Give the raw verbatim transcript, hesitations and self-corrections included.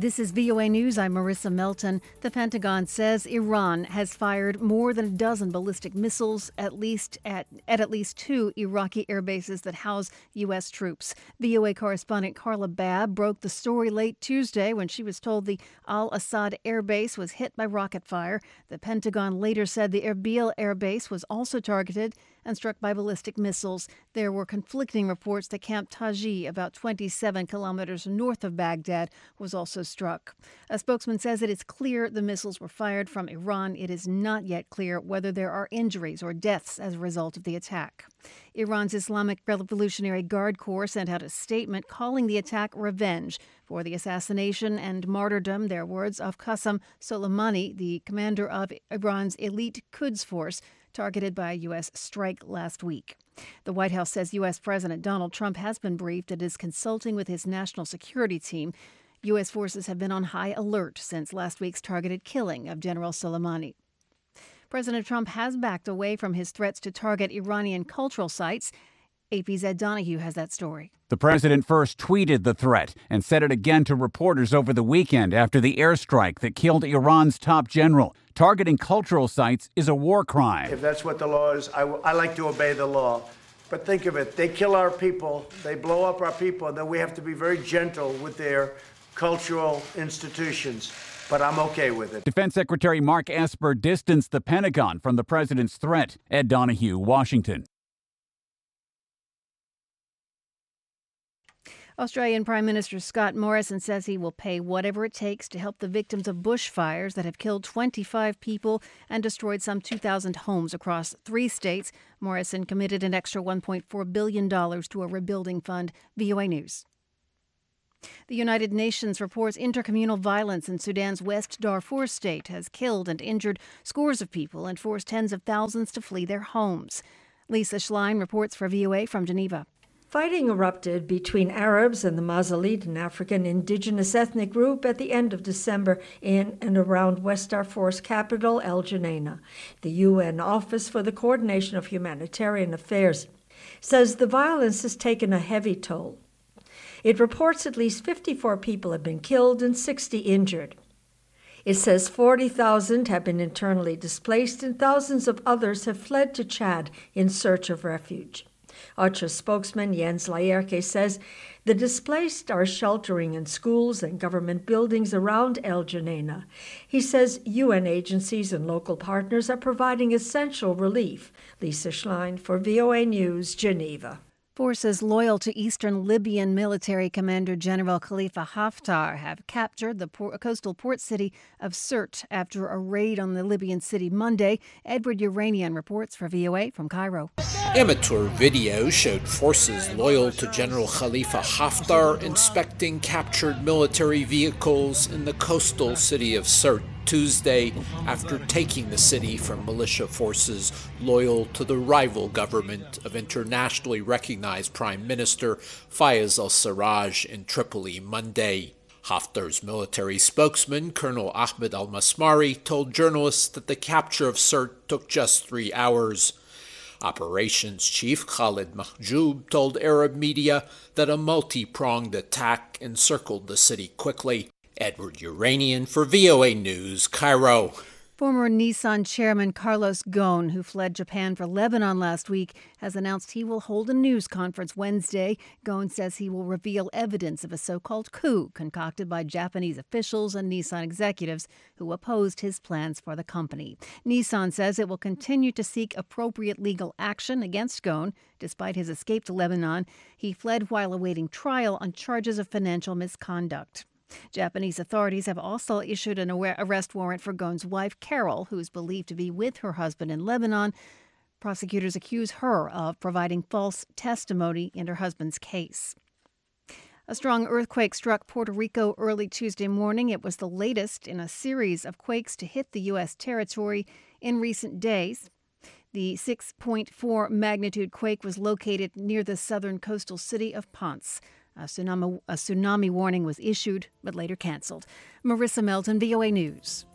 This is V O A News. I'm Marissa Melton. The Pentagon says Iran has fired more than a dozen ballistic missiles at least at, at at least two Iraqi air bases that house U S troops. V O A correspondent Carla Babb broke the story late Tuesday when she was told the Al-Assad air base was hit by rocket fire. The Pentagon later said the Erbil air base was also targeted and struck by ballistic missiles. There were conflicting reports that Camp Taji, about twenty-seven kilometers north of Baghdad, was also struck. A spokesman says it is clear the missiles were fired from Iran. It is not yet clear whether there are injuries or deaths as a result of the attack. Iran's Islamic Revolutionary Guard Corps sent out a statement calling the attack revenge for the assassination and martyrdom, their words, of Qasem Soleimani, the commander of Iran's elite Quds force, targeted by a U S strike last week. The White House says U S President Donald Trump has been briefed and is consulting with his national security team. U S forces have been on high alert since last week's targeted killing of General Soleimani. President Trump has backed away from his threats to target Iranian cultural sites. A P's Ed Donahue has that story. The president first tweeted the threat and said it again to reporters over the weekend after the airstrike that killed Iran's top general. Targeting cultural sites is a war crime. If that's what the law is, I, w- I like to obey the law. But think of it, they kill our people, they blow up our people, and then we have to be very gentle with their cultural institutions. But I'm okay with it. Defense Secretary Mark Esper distanced the Pentagon from the president's threat. Ed Donahue, Washington. Australian Prime Minister Scott Morrison says he will pay whatever it takes to help the victims of bushfires that have killed twenty-five people and destroyed some two thousand homes across three states. Morrison committed an extra one point four billion dollars to a rebuilding fund. V O A News. The United Nations reports intercommunal violence in Sudan's West Darfur state has killed and injured scores of people and forced tens of thousands to flee their homes. Lisa Schlein reports for V O A from Geneva. Fighting erupted between Arabs and the Masalit, an African indigenous ethnic group, at the end of December in and around West Darfur's capital, El Geneina. The U N Office for the Coordination of Humanitarian Affairs says the violence has taken a heavy toll. It reports at least fifty-four people have been killed and sixty injured. It says forty thousand have been internally displaced and thousands of others have fled to Chad in search of refuge. OCHA spokesman Jens Laerke says the displaced are sheltering in schools and government buildings around El Geneina. He says U N agencies and local partners are providing essential relief. Lisa Schlein for V O A News, Geneva. Forces loyal to Eastern Libyan military commander General Khalifa Haftar have captured the port, coastal port city of Sirte after a raid on the Libyan city Monday. Edward Uranian reports for V O A from Cairo. Amateur video showed forces loyal to General Khalifa Haftar inspecting captured military vehicles in the coastal city of Sirte Tuesday after taking the city from militia forces loyal to the rival government of internationally recognized Prime Minister Fayez al-Sarraj in Tripoli Monday. Haftar's military spokesman, Colonel Ahmed al-Masmari, told journalists that the capture of Sirte took just three hours. Operations Chief Khalid Mahjoub told Arab media that a multi-pronged attack encircled the city quickly. Edward Uranian for V O A News, Cairo. Former Nissan chairman Carlos Ghosn, who fled Japan for Lebanon last week, has announced he will hold a news conference Wednesday. Ghosn says he will reveal evidence of a so-called coup concocted by Japanese officials and Nissan executives who opposed his plans for the company. Nissan says it will continue to seek appropriate legal action against Ghosn. Despite his escape to Lebanon, he fled while awaiting trial on charges of financial misconduct. Japanese authorities have also issued an arrest warrant for Ghosn's wife, Carol, who is believed to be with her husband in Lebanon. Prosecutors accuse her of providing false testimony in her husband's case. A strong earthquake struck Puerto Rico early Tuesday morning. It was the latest in a series of quakes to hit the U S territory in recent days. The six point four magnitude quake was located near the southern coastal city of Ponce. A tsunami, a tsunami warning was issued, but later canceled. Marissa Melton, V O A News.